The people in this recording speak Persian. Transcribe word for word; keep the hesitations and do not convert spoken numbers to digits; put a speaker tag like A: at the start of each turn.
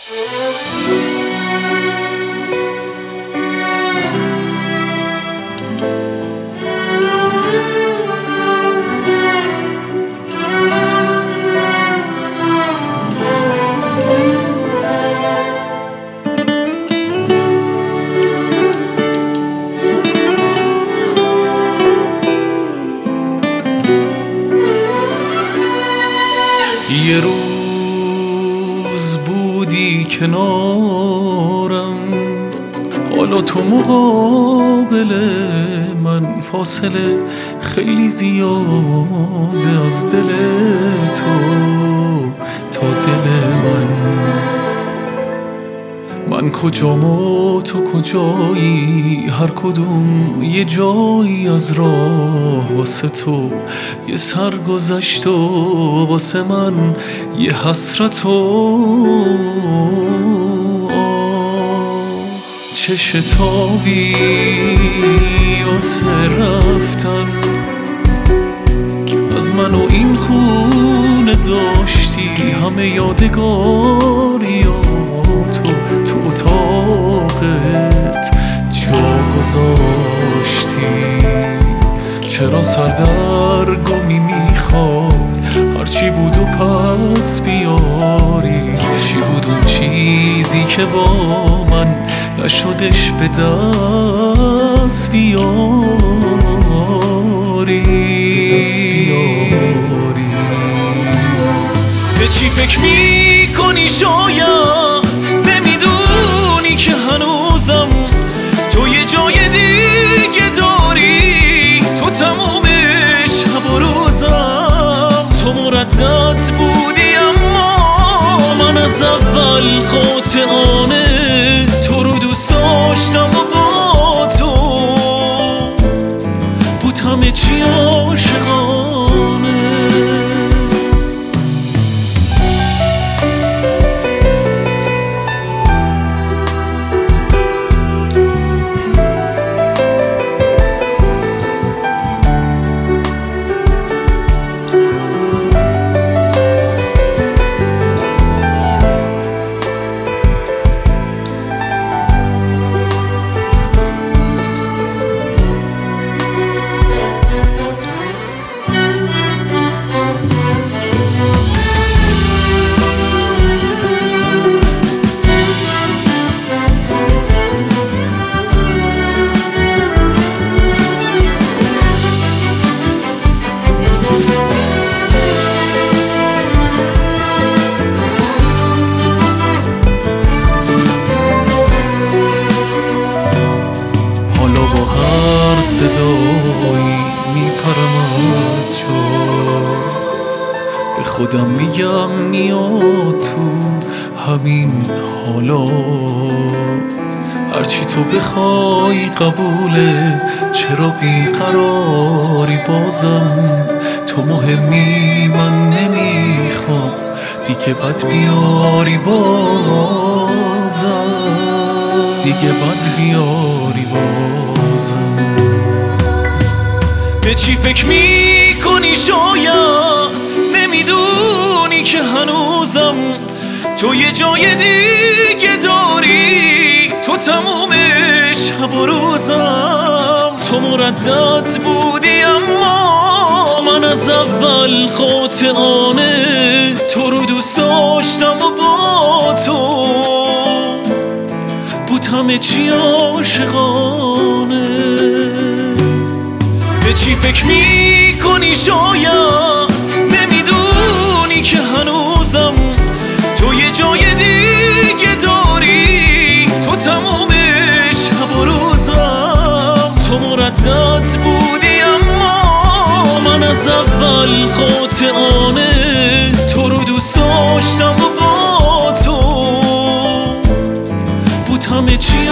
A: یه روز بودی کنارم، حالا تو مقابل من، فاصله خیلی زیاده از دل تو تا دل من. من کجام و تو کجایی، هر کدوم یه جایی از راه واسه تو یه سرگذشت و واسه من یه حسرت و چه شتابی واسه رفتن از من و این خونه داشتی، همه یادگاریاتو تو اتاقت جا گذاشتی. چرا سردرگمی میخوای هرچی بود و پس بیاری؟ چی بود اون چیزی که با من نشدش به دست بیاری؟ دست بیاری. به چی فکر میکنی؟ شاید نمیدونی که هنوزم تو یه جای دیگه داری، تو تموم شب و روزم، تو مردد بودی اما من از اول قاطعانه تو رو دوست داشتم و با تو بود همه چی عاشقانه. صدایی میپرم از جا، به خودم میگم میاد تو همین حالا. هرچی تو بخوای قبوله، چرا بیقراری بازم؟ تو مهمی من نمیخوام دیگه بد بیاری بازم، دیگه بد بیاری بازم. به چی فکر میکنی؟ شاید نمیدونی که هنوزم تو یه جای دیگه داری، تو تموم شب و روزم، تو مردد بودی اما من از اول قاطعانه تو رو دوست داشتم و با تو بود همه چی عاشقانه. به چی فکر میکنی؟ شاید نمیدونی که هنوزم تو یه جای دیگه داری، تو تموم شب و روزم، تو مردد بودی اما من از اول قاطعانه تو رو دوست داشتم و با تو بود همه چی